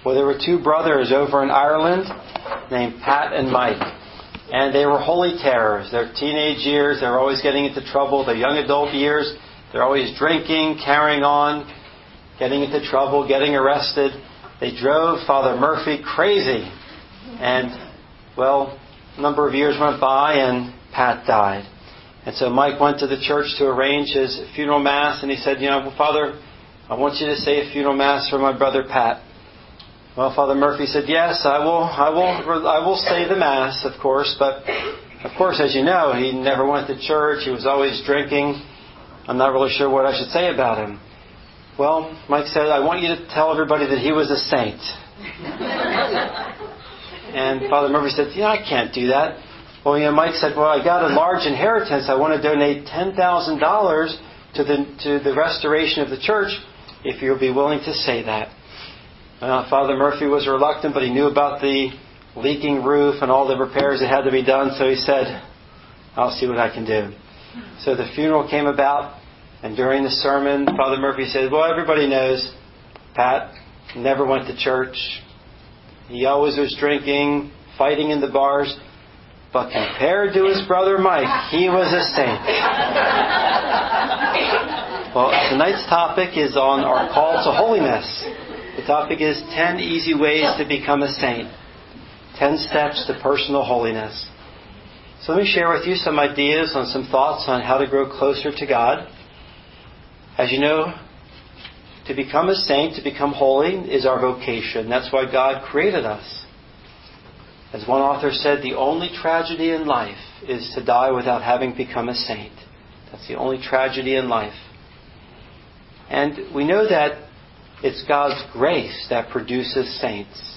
Well, there were two brothers over in Ireland named Pat and Mike. And they were holy terrors. Their teenage years, they were always getting into trouble. Their young adult years, they're always drinking, carrying on, getting into trouble, getting arrested. They drove Father Murphy crazy. And, well, a number of years went by and Pat died. And so Mike went to the church to arrange his funeral mass, and he said, Father, I want you to say a funeral mass for my brother Pat. Well, Father Murphy said, yes, I will say the mass, of course, but of course, as you know, he never went to church. He was always drinking. I'm not really sure what I should say about him. Well, Mike said, I want you to tell everybody that he was a saint. And Father Murphy said, I can't do that. Well, Mike said, well, I got a large inheritance. I want to donate $10,000 to the restoration of the church if you'll be willing to say that. Father Murphy was reluctant, but he knew about the leaking roof and all the repairs that had to be done, so he said, I'll see what I can do. So the funeral came about, and during the sermon, Father Murphy said, well, everybody knows Pat never went to church. He always was drinking, fighting in the bars. But compared to his brother Mike, he was a saint. Well, tonight's topic is on our call to holiness. The topic is 10 easy ways to become a saint. 10 steps to personal holiness. So let me share with you some ideas on some thoughts on how to grow closer to God. As you know, to become a saint, to become holy, is our vocation. That's why God created us. As one author said, the only tragedy in life is to die without having become a saint. That's the only tragedy in life. And we know that it's God's grace that produces saints.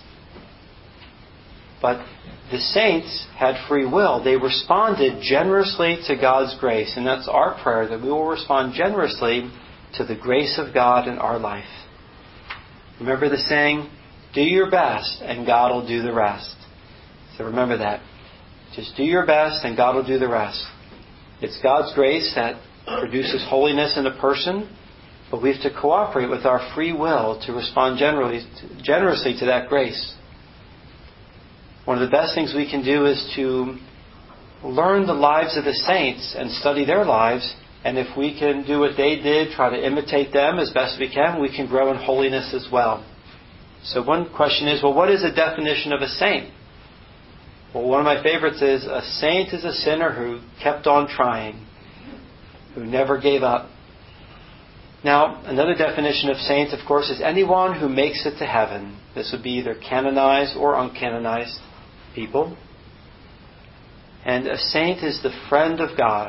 But the saints had free will. They responded generously to God's grace. And that's our prayer, that we will respond generously to the grace of God in our life. Remember the saying, do your best and God will do the rest. So remember that. Just do your best and God will do the rest. It's God's grace that produces holiness in a person, but we have to cooperate with our free will to respond generously to that grace. One of the best things we can do is to learn the lives of the saints and study their lives, and if we can do what they did, try to imitate them as best we can grow in holiness as well. So one question is, well, what is the definition of a saint? Well, one of my favorites is, a saint is a sinner who kept on trying, who never gave up. Now, another definition of saint, of course, is anyone who makes it to heaven. This would be either canonized or uncanonized people. And a saint is the friend of God.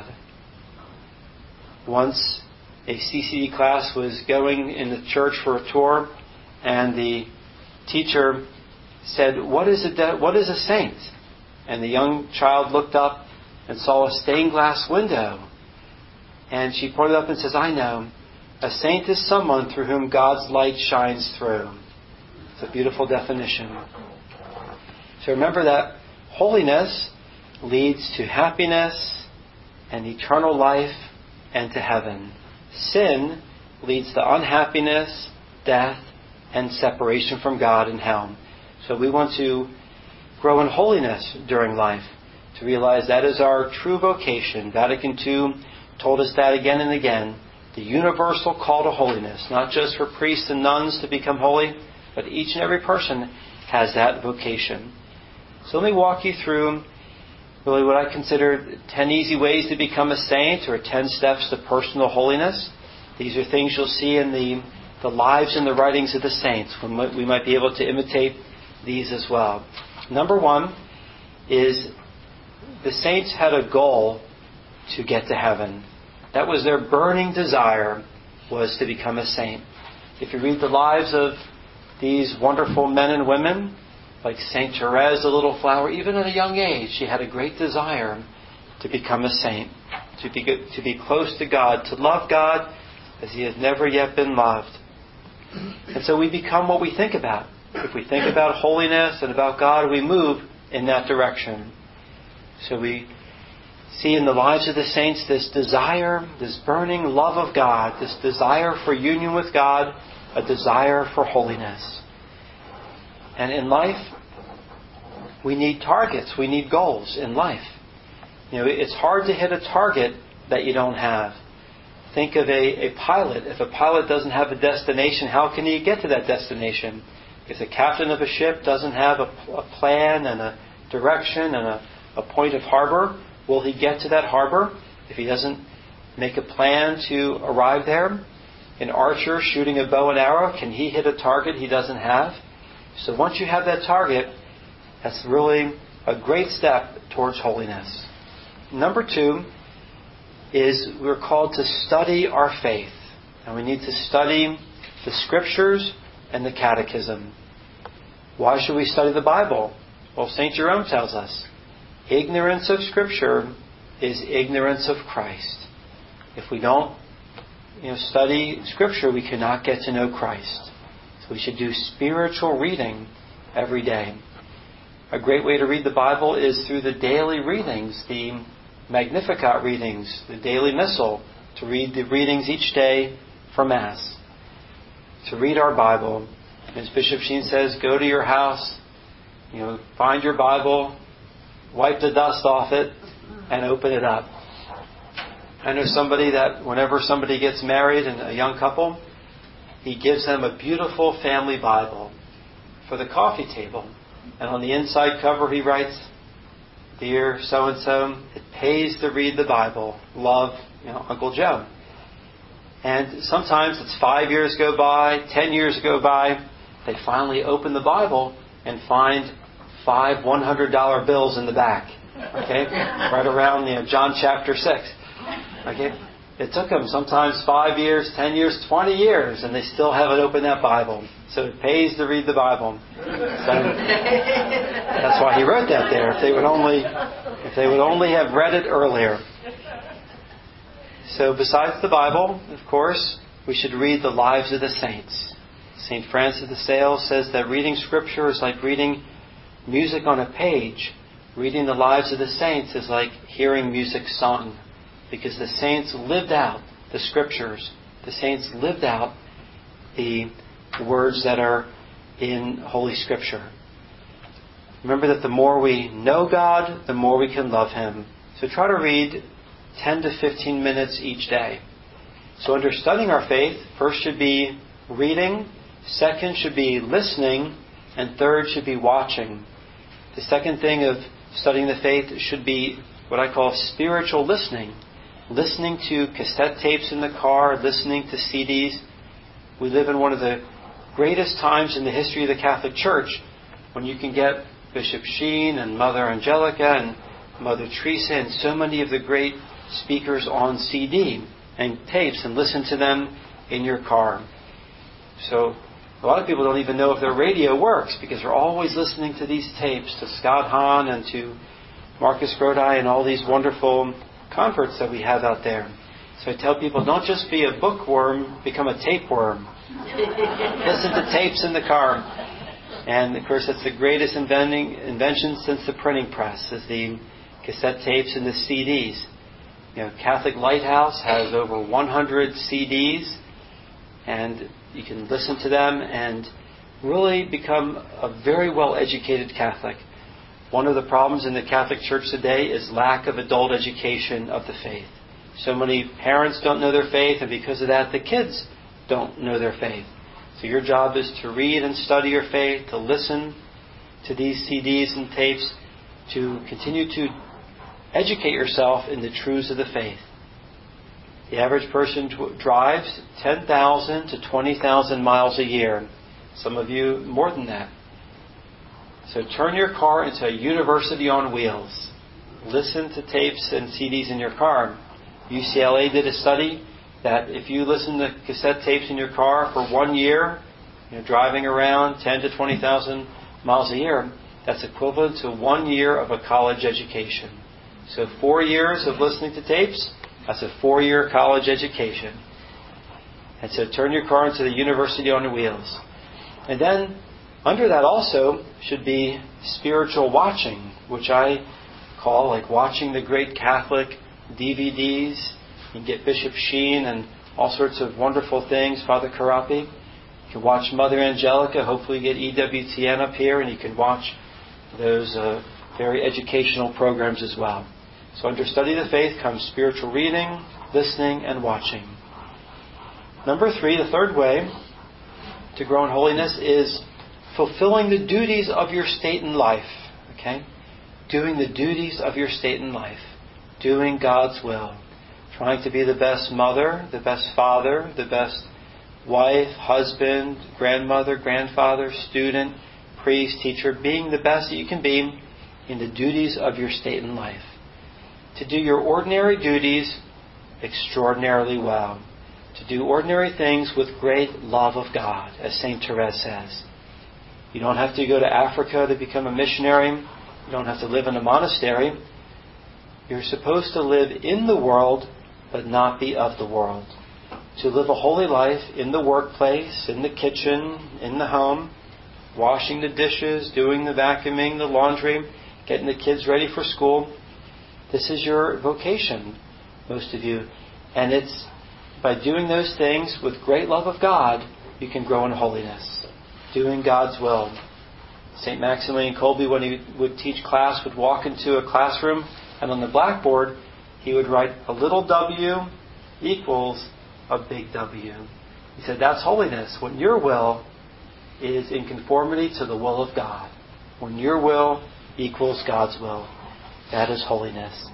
Once a CCD class was going in the church for a tour, and the teacher said, what is a saint? And the young child looked up and saw a stained glass window. And she pointed up and says, I know. A saint is someone through whom God's light shines through. It's a beautiful definition. So remember that holiness leads to happiness and eternal life and to heaven. Sin leads to unhappiness, death, and separation from God and hell. So we want to grow in holiness during life, to realize that is our true vocation. Vatican II told us that again and again. The universal call to holiness, not just for priests and nuns to become holy, but each and every person has that vocation. So let me walk you through really what I consider 10 easy ways to become a saint, or 10 steps to personal holiness. These are things you'll see in the lives and the writings of the saints. We might be able to imitate these as well. Number one is the saints had a goal to get to heaven. That was their burning desire, was to become a saint. If you read the lives of these wonderful men and women, like Saint Therese, the little flower, even at a young age, she had a great desire to become a saint, to be close to God, to love God as He has never yet been loved. And so we become what we think about. If we think about holiness and about God, we move in that direction. So we see in the lives of the saints this desire, this burning love of God, this desire for union with God, a desire for holiness. And in life, we need targets. We need goals in life. It's hard to hit a target that you don't have. Think of a pilot. If a pilot doesn't have a destination, how can he get to that destination? If the captain of a ship doesn't have a plan and a direction and a point of harbor, will he get to that harbor if he doesn't make a plan to arrive there? An archer shooting a bow and arrow, can he hit a target he doesn't have? So once you have that target, that's really a great step towards holiness. Number 2 is we're called to study our faith. And we need to study the Scriptures and the Catechism. Why should we study the Bible? Well, St. Jerome tells us, ignorance of Scripture is ignorance of Christ. If we don't study Scripture, we cannot get to know Christ. So we should do spiritual reading every day. A great way to read the Bible is through the daily readings, the Magnificat readings, the daily Missal, to read the readings each day for Mass. To read our Bible. As Bishop Sheen says, go to your house, find your Bible, wipe the dust off it, and open it up. I know somebody that whenever somebody gets married and a young couple, he gives them a beautiful family Bible for the coffee table. And on the inside cover he writes, Dear so-and-so, it pays to read the Bible. Love, Uncle Joe. And sometimes it's 5 years go by, 10 years go by, they finally open the Bible and find 5 $100 bills in the back. Okay? Right around John chapter 6. Okay? It took them sometimes 5 years, 10 years, 20 years, and they still haven't opened that Bible. So it pays to read the Bible. So that's why he wrote that there. If they would only have read it earlier. So besides the Bible, of course, we should read the lives of the saints. St. Francis de Sales says that reading Scripture is like reading music on a page. Reading the lives of the saints is like hearing music sung. Because the saints lived out the Scriptures. The saints lived out the words that are in Holy Scripture. Remember that the more we know God, the more we can love Him. So try to read 10 to 15 minutes each day. So under studying our faith, first should be reading, second should be listening, and third should be watching. The second thing of studying the faith should be what I call spiritual listening. Listening to cassette tapes in the car, listening to CDs. We live in one of the greatest times in the history of the Catholic Church when you can get Bishop Sheen and Mother Angelica and Mother Teresa and so many of the great speakers on CD and tapes and listen to them in your car. So a lot of people don't even know if their radio works because they're always listening to these tapes, to Scott Hahn and to Marcus Grodi and all these wonderful converts that we have out there. So I tell people, don't just be a bookworm, become a tapeworm. Listen to tapes in the car. And of course, that's the greatest invention since the printing press, is the cassette tapes and the CDs. Catholic Lighthouse has over 100 CDs, and you can listen to them and really become a very well-educated Catholic. One of the problems in the Catholic Church today is lack of adult education of the faith. So many parents don't know their faith, and because of that, the kids don't know their faith. So your job is to read and study your faith, to listen to these CDs and tapes, to continue to educate yourself in the truths of the faith. The average person drives 10,000 to 20,000 miles a year. Some of you more than that. So turn your car into a university on wheels. Listen to tapes and CDs in your car. UCLA did a study that if you listen to cassette tapes in your car for 1 year, driving around 10 to 20,000 miles a year, that's equivalent to 1 year of a college education. So 4 years of listening to tapes, that's a 4-year college education. And so turn your car into the university on wheels. And then under that also should be spiritual watching, which I call like watching the great Catholic DVDs. You can get Bishop Sheen and all sorts of wonderful things, Father Karapi. You can watch Mother Angelica. Hopefully you get EWTN up here, and you can watch those very educational programs as well. So under Study of the Faith comes spiritual reading, listening, and watching. Number 3, the third way to grow in holiness is fulfilling the duties of your state in life. Okay? Doing the duties of your state in life. Doing God's will. Trying to be the best mother, the best father, the best wife, husband, grandmother, grandfather, student, priest, teacher. Being the best that you can be in the duties of your state in life. To do your ordinary duties extraordinarily well. To do ordinary things with great love of God, as St. Therese says. You don't have to go to Africa to become a missionary. You don't have to live in a monastery. You're supposed to live in the world, but not be of the world. To live a holy life in the workplace, in the kitchen, in the home, washing the dishes, doing the vacuuming, the laundry, getting the kids ready for school. This is your vocation, most of you. And it's by doing those things with great love of God, you can grow in holiness. Doing God's will. St. Maximilian Kolbe, when he would teach class, would walk into a classroom, and on the blackboard, he would write a little w equals a big W. He said, that's holiness. When your will is in conformity to the will of God. When your will equals God's will. That is holiness.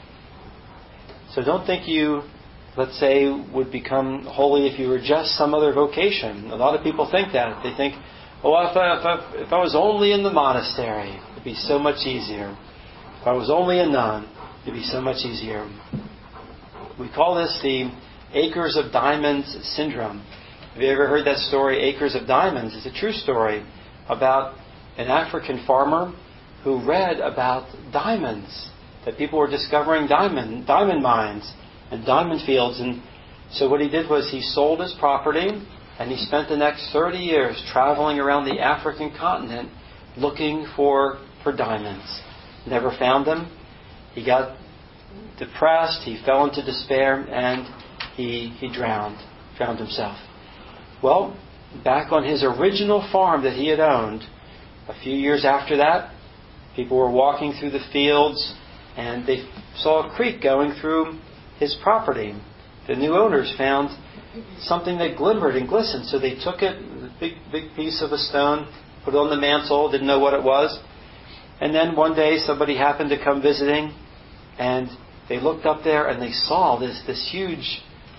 So don't think you, let's say, would become holy if you were just some other vocation. A lot of people think that. They think, oh, if I was only in the monastery, it'd be so much easier. If I was only a nun, it'd be so much easier. We call this the Acres of Diamonds syndrome. Have you ever heard that story, Acres of Diamonds? It's a true story about an African farmer who read about diamonds, that people were discovering diamond mines and diamond fields. And so what he did was he sold his property, and he spent the next 30 years traveling around the African continent looking for diamonds. Never found them. He got depressed, he fell into despair, and he drowned himself. Well, back on his original farm that he had owned, a few years after that, people were walking through the fields and they saw a creek going through his property. The new owners found something that glimmered and glistened, so they took it, a big piece of a stone, put it on the mantle, didn't know what it was. And then one day somebody happened to come visiting, and they looked up there and they saw this huge,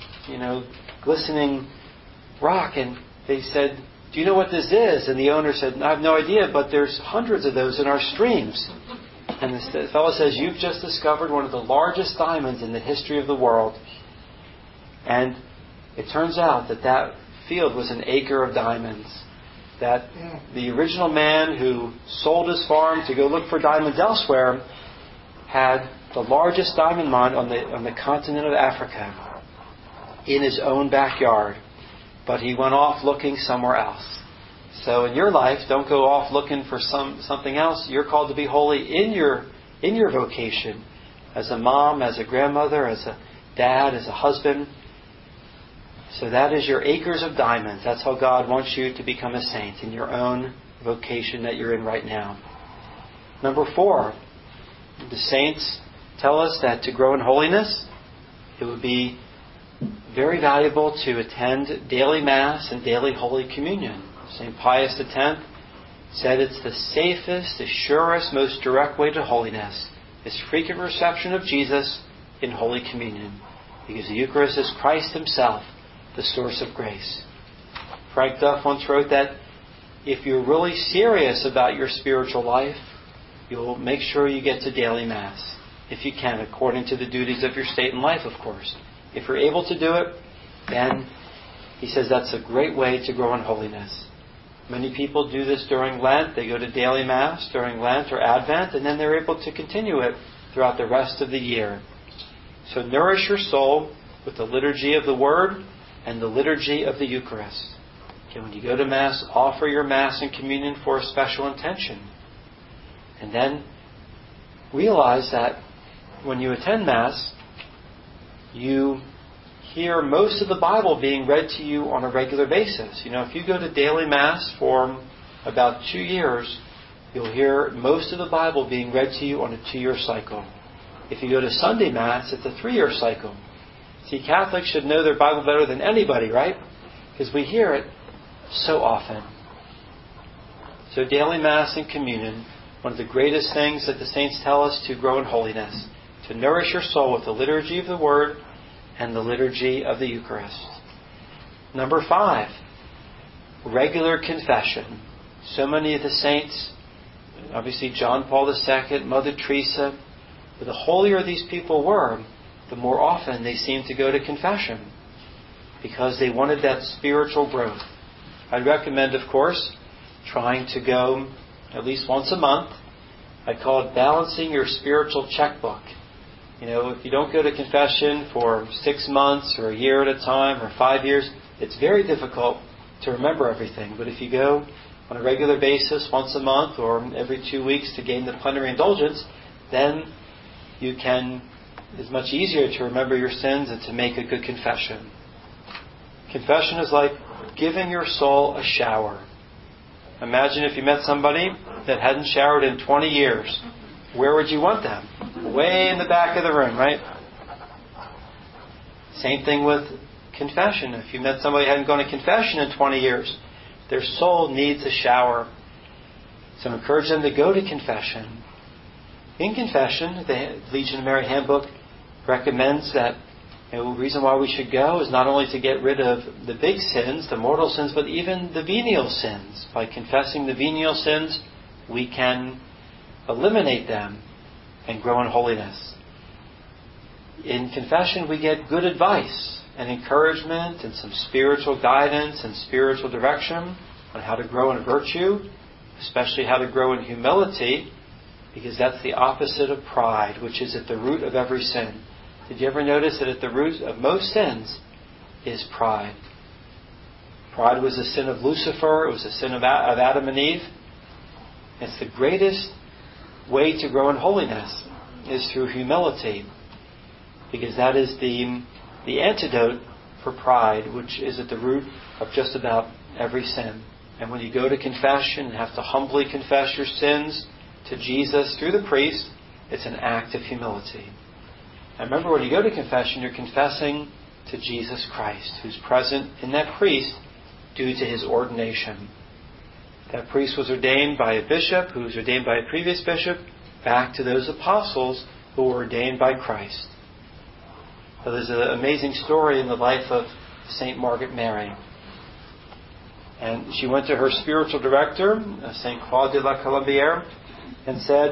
glistening rock, and they said, do you know what this is? And the owner said, I have no idea, but there's hundreds of those in our streams. And the fellow says, you've just discovered one of the largest diamonds in the history of the world. And it turns out that field was an acre of diamonds. That the original man who sold his farm to go look for diamonds elsewhere had the largest diamond mine on the continent of Africa in his own backyard. But he went off looking somewhere else. So in your life, don't go off looking for something else. You're called to be holy in your vocation, as a mom, as a grandmother, as a dad, as a husband. So that is your acres of diamonds. That's how God wants you to become a saint in your own vocation that you're in right now. Number 4, the saints tell us that to grow in holiness, it would be very valuable to attend daily Mass and daily Holy Communion. St. Pius X said it's the safest, the surest, most direct way to holiness is frequent reception of Jesus in Holy Communion, because the Eucharist is Christ Himself, the source of grace. Frank Duff once wrote that if you're really serious about your spiritual life, you'll make sure you get to daily Mass, if you can, according to the duties of your state in life, of course. If you're able to do it, then he says that's a great way to grow in holiness. Many people do this during Lent. They go to daily Mass during Lent or Advent, and then they're able to continue it throughout the rest of the year. So nourish your soul with the liturgy of the Word and the liturgy of the Eucharist. Okay, when you go to Mass, offer your Mass and Communion for a special intention. And then realize that when you attend Mass, you hear most of the Bible being read to you on a regular basis. If you go to daily Mass for about 2 years, you'll hear most of the Bible being read to you on a 2-year cycle. If you go to Sunday Mass, it's a 3-year cycle. See, Catholics should know their Bible better than anybody, right? Because we hear it so often. So daily Mass and communion, one of the greatest things that the saints tell us to grow in holiness, to nourish your soul with the liturgy of the Word and the liturgy of the Eucharist. Number 5, regular confession. So many of the saints, obviously John Paul II, Mother Teresa, but the holier these people were, the more often they seemed to go to confession because they wanted that spiritual growth. I'd recommend, of course, trying to go at least once a month. I call it balancing your spiritual checkbook. If you don't go to confession for 6 months or a year at a time or 5 years, it's very difficult to remember everything. But if you go on a regular basis, once a month or every 2 weeks to gain the plenary indulgence, then it's much easier to remember your sins and to make a good confession. Confession is like giving your soul a shower. Imagine if you met somebody that hadn't showered in 20 years. Where would you want them? Way in the back of the room, right? Same thing with confession. If you met somebody who hadn't gone to confession in 20 years, their soul needs a shower. So encourage them to go to confession. In confession, the Legion of Mary Handbook recommends that the reason why we should go is not only to get rid of the big sins, the mortal sins, but even the venial sins. By confessing the venial sins, we can eliminate them and grow in holiness. In confession, we get good advice and encouragement and some spiritual guidance and spiritual direction on how to grow in virtue, especially how to grow in humility, because that's the opposite of pride, which is at the root of every sin. Did you ever notice that at the root of most sins is pride? Pride was a sin of Lucifer. It was a sin of Adam and Eve. It's the greatest way to grow in holiness is through humility, because that is the antidote for pride, which is at the root of just about every sin. And when you go to confession and have to humbly confess your sins to Jesus through the priest, it's an act of humility. And remember, when you go to confession, you're confessing to Jesus Christ, who's present in that priest due to his ordination. That priest was ordained by a bishop, who was ordained by a previous bishop, back to those apostles who were ordained by Christ. So there's an amazing story in the life of St. Margaret Mary. And she went to her spiritual director, St. Claude de la Colombière, and said,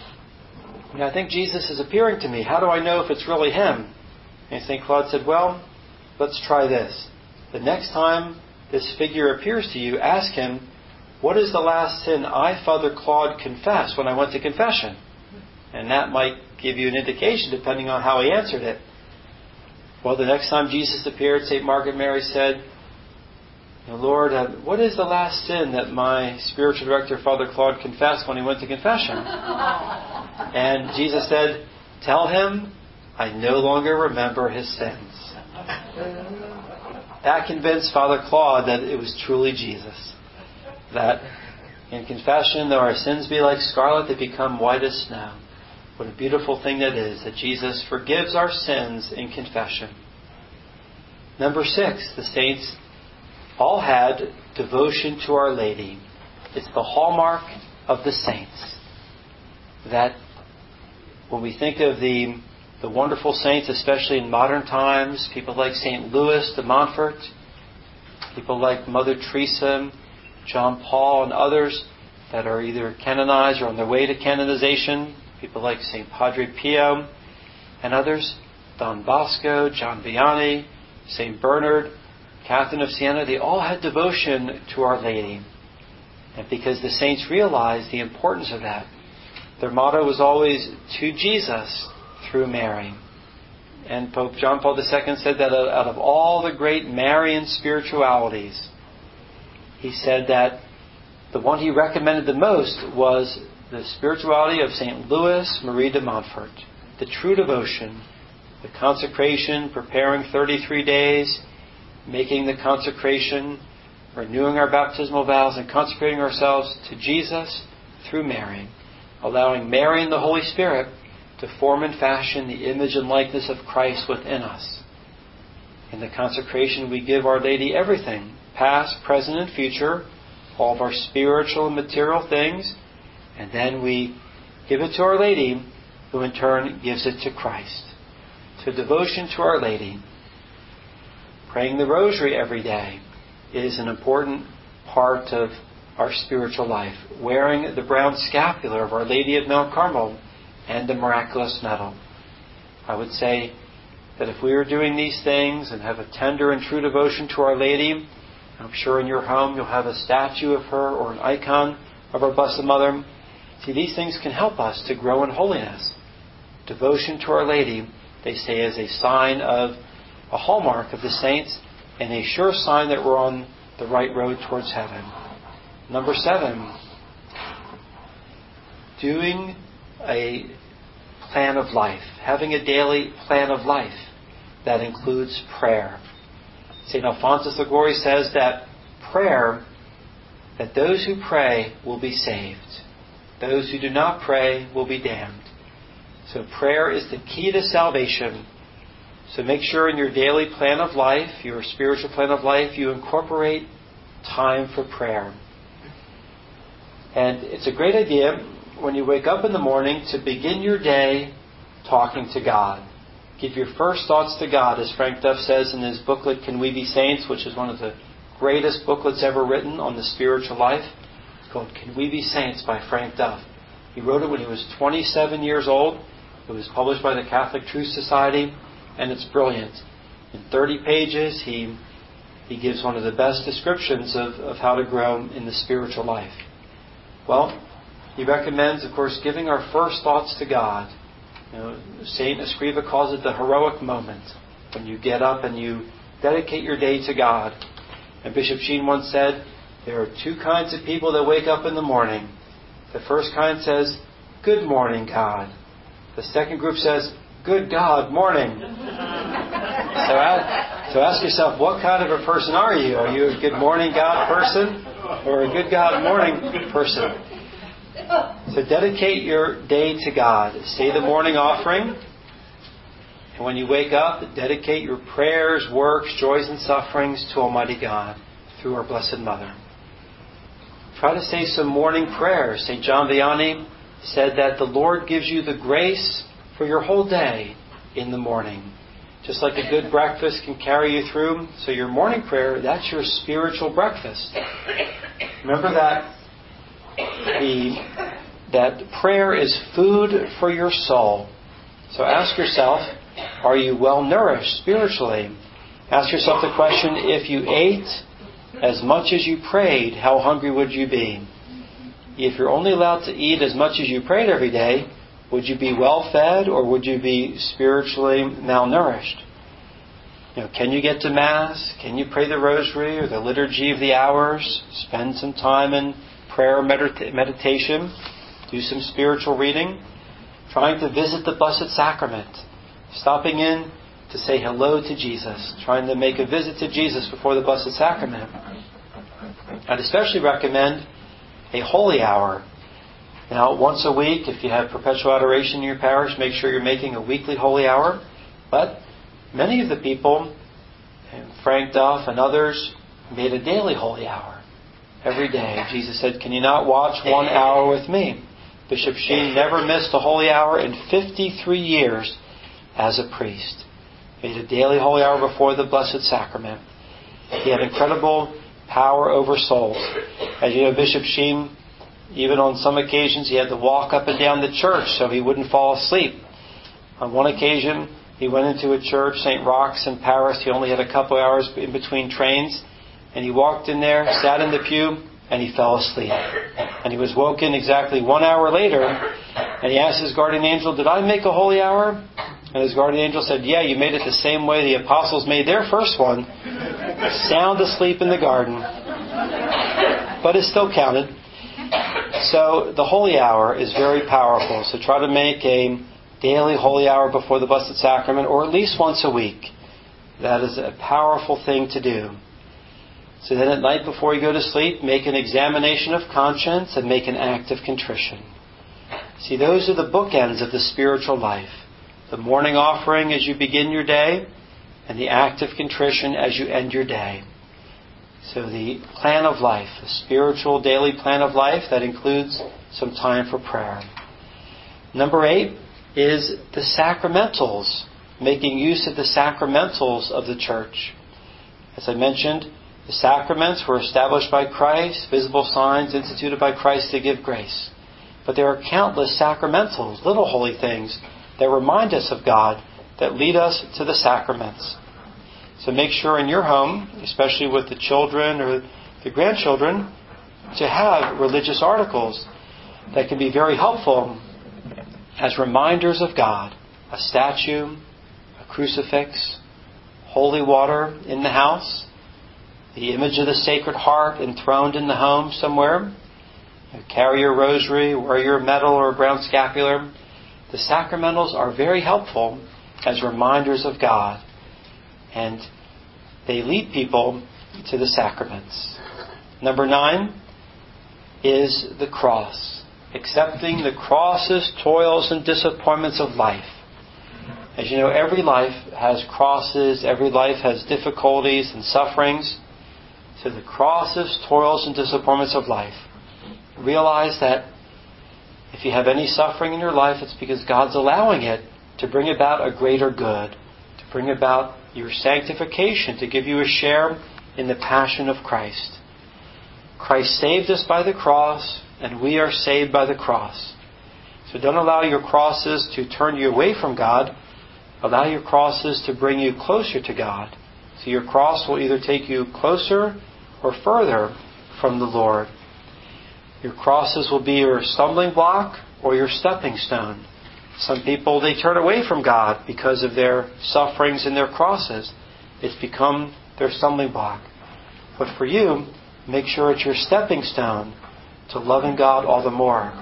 I think Jesus is appearing to me. How do I know if it's really him? And St. Claude said, well, let's try this. The next time this figure appears to you, ask him, what is the last sin I, Father Claude, confessed when I went to confession? And that might give you an indication depending on how he answered it. Well, the next time Jesus appeared, St. Margaret Mary said, Lord, what is the last sin that my spiritual director, Father Claude, confessed when he went to confession? And Jesus said, tell him, I no longer remember his sins. That convinced Father Claude that it was truly Jesus. That in confession, though our sins be like scarlet, they become white as snow. What a beautiful thing that is, that Jesus forgives our sins in confession. Number 6, the saints all had devotion to Our Lady. It's the hallmark of the saints. That when we think of the wonderful saints, especially in modern times, people like St. Louis de Montfort, people like Mother Teresa, John Paul, and others that are either canonized or on their way to canonization, people like St. Padre Pio and others, Don Bosco, John Vianney, St. Bernard, Catherine of Siena, they all had devotion to Our Lady. And because the saints realized the importance of that, their motto was always, to Jesus through Mary. And Pope John Paul II said that out of all the great Marian spiritualities, he said that the one he recommended the most was the spirituality of St. Louis Marie de Montfort, the true devotion the consecration, preparing 33 days, making the consecration, renewing our baptismal vows, and consecrating ourselves to Jesus through Mary, allowing Mary and the Holy Spirit to form and fashion the image and likeness of Christ within us. In the consecration, we give Our Lady everything, past, present, and future, all of our spiritual and material things, and then we give it to Our Lady, who in turn gives it to Christ. So devotion to Our Lady, praying the Rosary every day, is an important part of our spiritual life. Wearing the brown scapular of Our Lady of Mount Carmel and the miraculous medal. I would say that if we are doing these things and have a tender and true devotion to Our Lady, I'm sure in your home you'll have a statue of her or an icon of our Blessed Mother. See, these things can help us to grow in holiness. Devotion to Our Lady, they say, is a sign of a hallmark of the saints and a sure sign that we're on the right road towards heaven. Number 7, doing a plan of life, having a daily plan of life that includes prayer. St. Alphonsus Liguori says that prayer, that those who pray will be saved. Those who do not pray will be damned. So prayer is the key to salvation. So make sure in your daily plan of life, your spiritual plan of life, you incorporate time for prayer. And it's a great idea when you wake up in the morning to begin your day talking to God. Give your first thoughts to God, as Frank Duff says in his booklet, Can We Be Saints?, which is one of the greatest booklets ever written on the spiritual life. It's called Can We Be Saints by Frank Duff. He wrote it when he was 27 years old. It was published by the Catholic Truth Society, and it's brilliant. In 30 pages, he gives one of the best descriptions of how to grow in the spiritual life. Well, he recommends, of course, giving our first thoughts to God. St. Escriva calls it the heroic moment, when you get up and you dedicate your day to God. And Bishop Sheen once said, there are 2 kinds of people that wake up in the morning. The first kind says, Good morning, God. The second group says, Good God, morning. So ask yourself, what kind of a person are you? Are you a good morning God person or a good God morning person? So dedicate your day to God. Say the morning offering. And when you wake up, dedicate your prayers, works, joys, and sufferings to Almighty God through our Blessed Mother. Try to say some morning prayers. St. John Vianney said that the Lord gives you the grace for your whole day in the morning. Just like a good breakfast can carry you through, so your morning prayer, that's your spiritual breakfast. Remember that prayer is food for your soul. So ask yourself, are you well nourished spiritually? Ask yourself the question, if you ate as much as you prayed, how hungry would you be? If you're only allowed to eat as much as you prayed every day, would you be well fed or would you be spiritually malnourished? Can you get to Mass? Can you pray the Rosary or the Liturgy of the Hours? Spend some time in prayer, meditation. Do some spiritual reading. Trying to visit the Blessed Sacrament. Stopping in to say hello to Jesus. Trying to make a visit to Jesus before the Blessed Sacrament. I'd especially recommend a holy hour. Now, once a week, if you have perpetual adoration in your parish, make sure you're making a weekly holy hour. But many of the people, Frank Duff and others, made a daily holy hour. Every day. Jesus said, Can you not watch 1 hour with me? Bishop Sheen never missed a holy hour in 53 years as a priest. Made a daily holy hour before the Blessed Sacrament. He had incredible power over souls. As you know, Bishop Sheen, even on some occasions, he had to walk up and down the church so he wouldn't fall asleep. On one occasion, he went into a church, St. Roch's in Paris. He only had a couple hours in between trains. And he walked in there, sat in the pew, and he fell asleep. And he was woken exactly 1 hour later, and he asked his guardian angel, Did I make a holy hour? And his guardian angel said, Yeah, you made it the same way the apostles made their first one. Sound asleep in the garden. But it still counted. So the holy hour is very powerful. So try to make a daily holy hour before the Blessed Sacrament, or at least once a week. That is a powerful thing to do. So then at night before you go to sleep, make an examination of conscience and make an act of contrition. See, those are the bookends of the spiritual life. The morning offering as you begin your day, and the act of contrition as you end your day. So the plan of life, a spiritual daily plan of life that includes some time for prayer. Number 8 is the sacramentals, making use of the sacramentals of the church. As I mentioned, the sacraments were established by Christ, visible signs instituted by Christ to give grace. But there are countless sacramentals, little holy things, that remind us of God, that lead us to the sacraments. So make sure in your home, especially with the children or the grandchildren, to have religious articles that can be very helpful as reminders of God. A statue, a crucifix, holy water in the house, the image of the Sacred Heart enthroned in the home somewhere. Carry your rosary, wear your medal or brown scapular. The sacramentals are very helpful as reminders of God. And they lead people to the sacraments. Number 9 is the cross. Accepting the crosses, toils, and disappointments of life. As you know, every life has crosses, every life has difficulties and sufferings. So the crosses, toils, and disappointments of life. Realize that if you have any suffering in your life, it's because God's allowing it to bring about a greater good, to bring about your sanctification, to give you a share in the passion of Christ. Christ saved us by the cross, and we are saved by the cross. So don't allow your crosses to turn you away from God. Allow your crosses to bring you closer to God. So your cross will either take you closer or further from the Lord. Your crosses will be your stumbling block or your stepping stone. Some people, they turn away from God because of their sufferings and their crosses. It's become their stumbling block. But for you, make sure it's your stepping stone to loving God all the more.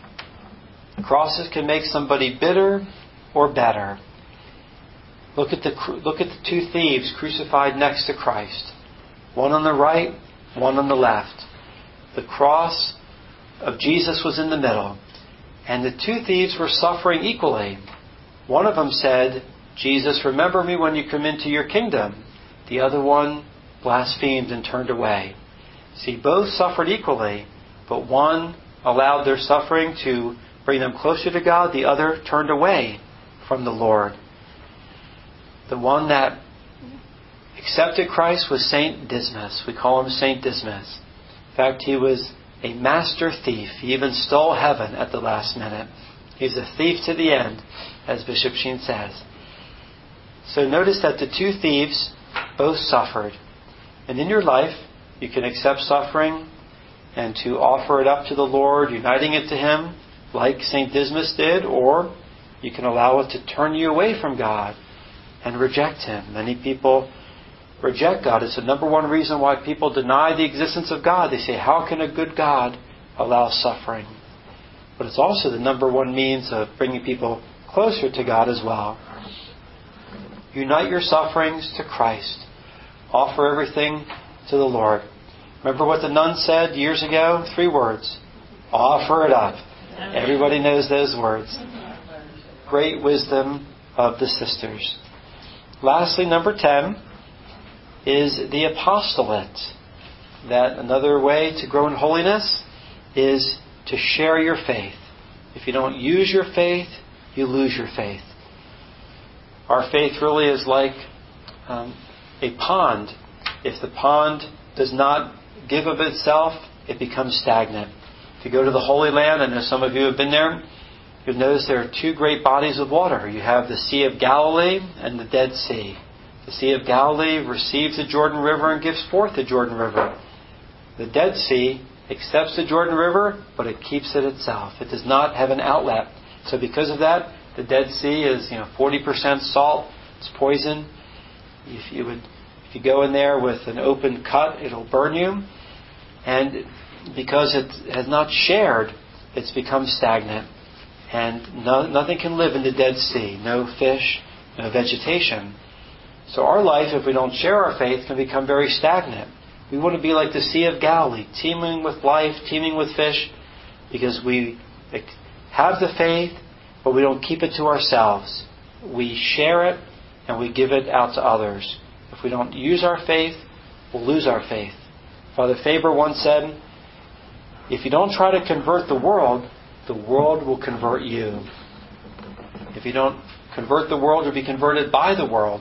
Crosses can make somebody bitter or better. Look at the 2 thieves crucified next to Christ. One on the right, one on the left. The cross of Jesus was in the middle. And the 2 thieves were suffering equally. One of them said, "Jesus, remember me when you come into your kingdom." The other one blasphemed and turned away. See, both suffered equally, but one allowed their suffering to bring them closer to God. The other turned away from the Lord. The one that accepted Christ was Saint Dismas. We call him Saint Dismas. In fact, he was a master thief. He even stole heaven at the last minute. He's a thief to the end, as Bishop Sheen says. So notice that the 2 thieves both suffered. And in your life, you can accept suffering and to offer it up to the Lord, uniting it to Him, like St. Dismas did, or you can allow it to turn you away from God and reject Him. Many people reject God. It's the number 1 reason why people deny the existence of God. They say, how can a good God allow suffering? But it's also the number 1 means of bringing people closer to God as well. Unite your sufferings to Christ. Offer everything to the Lord. Remember what the nun said years ago? 3 words. Offer it up. Everybody knows those words. Great wisdom of the sisters. Lastly, number 10 is the apostolate. That another way to grow in holiness is to share your faith. If you don't use your faith, you lose your faith. Our faith really is like a pond. If the pond does not give of itself, it becomes stagnant. If you go to the Holy Land, I know some of you have been there, you'll notice there are 2 great bodies of water. You have the Sea of Galilee and the Dead Sea. The Sea of Galilee receives the Jordan River and gives forth the Jordan River. The Dead Sea accepts the Jordan River, but it keeps it itself. It does not have an outlet. So because of that, the Dead Sea is 40% salt. It's poison. If you go in there with an open cut, it'll burn you. And because it has not shared, it's become stagnant. And nothing can live in the Dead Sea. No fish, no vegetation. So our life, if we don't share our faith, can become very stagnant. We want to be like the Sea of Galilee, teeming with life, teeming with fish, because we have the faith, but we don't keep it to ourselves. We share it, and we give it out to others. If we don't use our faith, we'll lose our faith. Father Faber once said, if you don't try to convert the world will convert you. If you don't convert the world, you'll be converted by the world.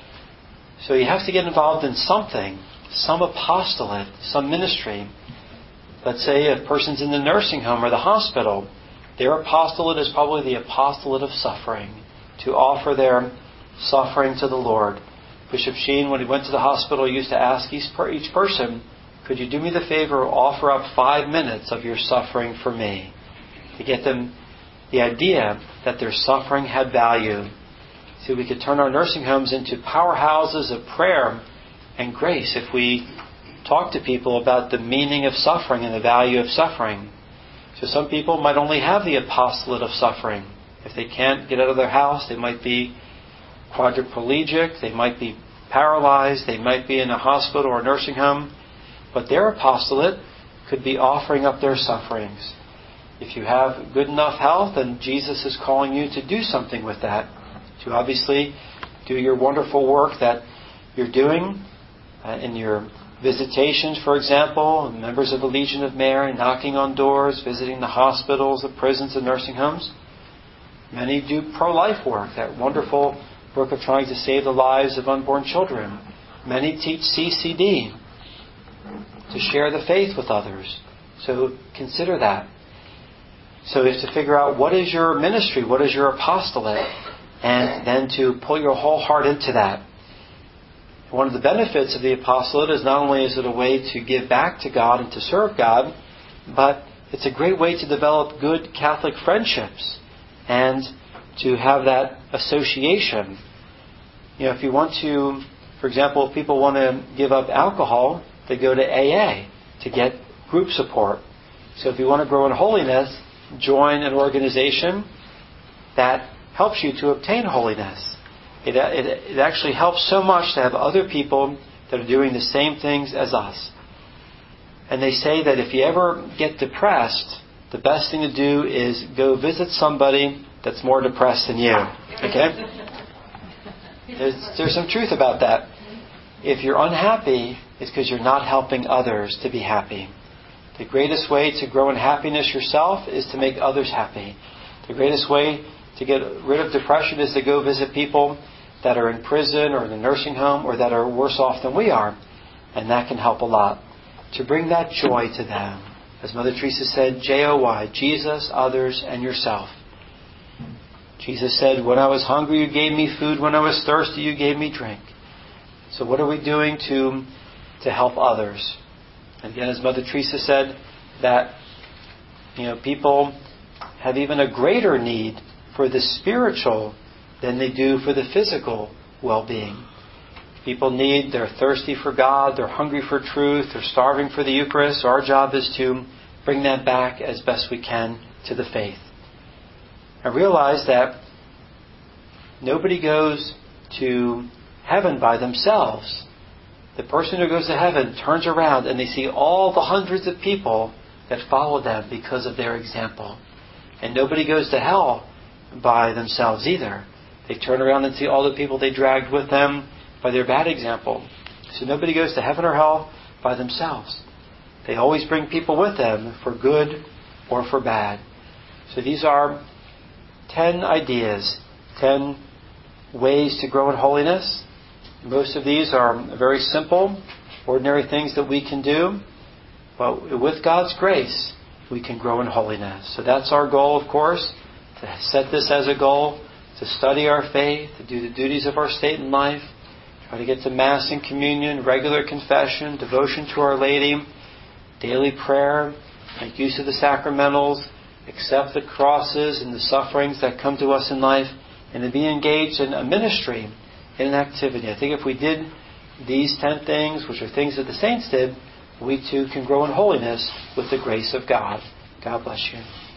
So you have to get involved in something, some apostolate, some ministry. Let's say a person's in the nursing home or the hospital. Their apostolate is probably the apostolate of suffering, to offer their suffering to the Lord. Bishop Sheen, when he went to the hospital, used to ask each person, could you do me the favor of offer up 5 minutes of your suffering for me? To get them the idea that their suffering had value. See, we could turn our nursing homes into powerhouses of prayer and grace if we talk to people about the meaning of suffering and the value of suffering. So some people might only have the apostolate of suffering. If they can't get out of their house, they might be quadriplegic, they might be paralyzed, they might be in a hospital or a nursing home. But their apostolate could be offering up their sufferings. If you have good enough health, then Jesus is calling you to do something with that. To obviously do your wonderful work that you're doing in your visitations, for example, members of the Legion of Mary, knocking on doors, visiting the hospitals, the prisons, and nursing homes. Many do pro-life work, that wonderful work of trying to save the lives of unborn children. Many teach CCD, to share the faith with others. So consider that. So you have to figure out what is your ministry, what is your apostolate, and then to put your whole heart into that. One of the benefits of the apostolate is not only is it a way to give back to God and to serve God, but it's a great way to develop good Catholic friendships and to have that association. If you want to, for example, if people want to give up alcohol, they go to AA to get group support. So if you want to grow in holiness, join an organization that helps you to obtain holiness. It actually helps so much to have other people that are doing the same things as us. And they say that if you ever get depressed, the best thing to do is go visit somebody that's more depressed than you. Okay? There's some truth about that. If you're unhappy, it's because you're not helping others to be happy. The greatest way to grow in happiness yourself is to make others happy. The greatest way to get rid of depression is to go visit people that are in prison or in a nursing home or that are worse off than we are. And that can help a lot. To bring that joy to them. As Mother Teresa said, J-O-Y, Jesus, others, and yourself. Jesus said, when I was hungry, you gave me food. When I was thirsty, you gave me drink. So what are we doing to help others? And again, as Mother Teresa said, that people have even a greater need for the spiritual than they do for the physical well-being. People they're thirsty for God, they're hungry for truth, they're starving for the Eucharist. Our job is to bring that back as best we can to the faith. And realize that nobody goes to heaven by themselves. The person who goes to heaven turns around and they see all the hundreds of people that follow them because of their example. And nobody goes to hell by themselves either. They turn around and see all the people they dragged with them by their bad example. So nobody goes to heaven or hell by themselves. They always bring people with them for good or for bad. So these are 10 ideas, 10 ways to grow in holiness. Most of these are very simple, ordinary things that we can do. But with God's grace, we can grow in holiness. So that's our goal, of course, to set this as a goal, to study our faith, to do the duties of our state and life, try to get to Mass and Communion, regular confession, devotion to Our Lady, daily prayer, make use of the sacramentals, accept the crosses and the sufferings that come to us in life, and to be engaged in a ministry, in an activity. I think if we did these 10 things, which are things that the saints did, we too can grow in holiness with the grace of God. God bless you.